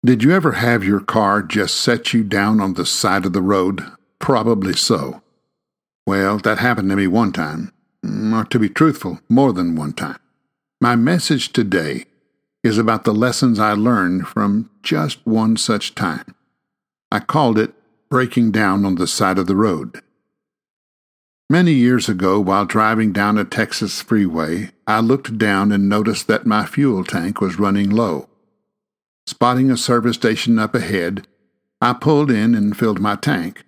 Did you ever have your car just set you down on the side of the road? Probably so. Well, that happened to me one time, or to be truthful, more than one time. My message today is about the lessons I learned from just one such time. I called it breaking down on the side of the road. Many years ago, while driving down a Texas freeway, I looked down and noticed that my fuel tank was running low. Spotting a service station up ahead, I pulled in and filled my tank.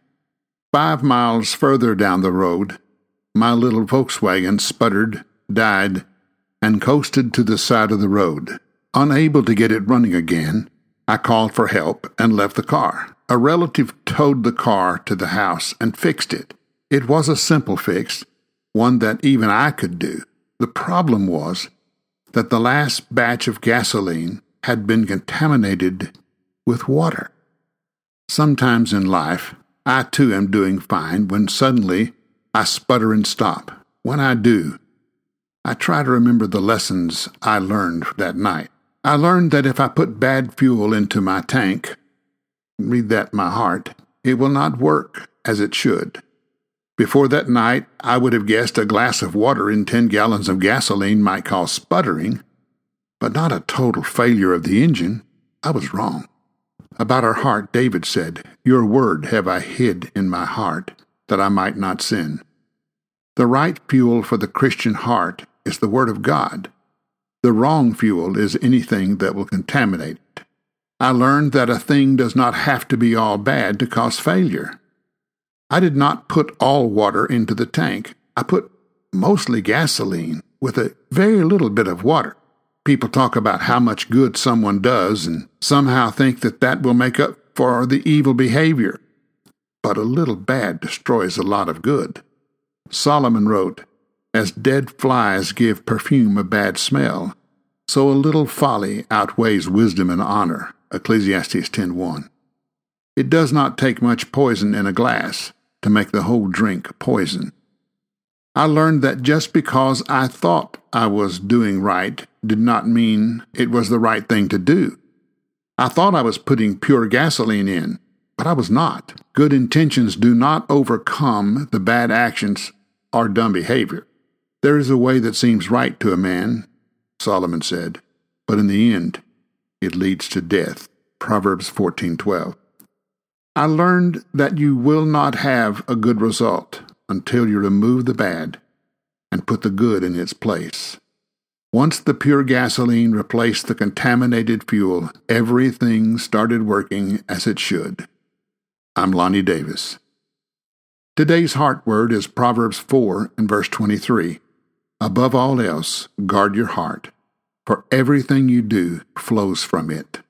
5 miles further down the road, my little Volkswagen sputtered, died, and coasted to the side of the road. Unable to get it running again, I called for help and left the car. A relative towed the car to the house and fixed it. It was a simple fix, one that even I could do. The problem was that the last batch of gasoline had been contaminated with water. Sometimes in life, I too am doing fine when suddenly I sputter and stop. When I do, I try to remember the lessons I learned that night. I learned that if I put bad fuel into my tank, read that in my heart, it will not work as it should. Before that night, I would have guessed a glass of water in 10 gallons of gasoline might cause sputtering, but not a total failure of the engine. I was wrong. About our heart, David said, "Your word have I hid in my heart, that I might not sin." The right fuel for the Christian heart is the Word of God. The wrong fuel is anything that will contaminate it. I learned that a thing does not have to be all bad to cause failure. I did not put all water into the tank. I put mostly gasoline with a very little bit of water. People talk about how much good someone does and somehow think that that will make up for the evil behavior. But a little bad destroys a lot of good. Solomon wrote, "As dead flies give perfume a bad smell, so a little folly outweighs wisdom and honor." Ecclesiastes 10:1. It does not take much poison in a glass to make the whole drink poison. I learned that just because I thought I was doing right did not mean it was the right thing to do. I thought I was putting pure gasoline in, but I was not. Good intentions do not overcome the bad actions or dumb behavior. There is a way that seems right to a man, Solomon said, but in the end, it leads to death. Proverbs 14:12. I learned that you will not have a good result until you remove the bad and put the good in its place. Once the pure gasoline replaced the contaminated fuel, everything started working as it should. I'm Lonnie Davis. Today's heart word is Proverbs 4 and verse 23. Above all else, guard your heart, for everything you do flows from it.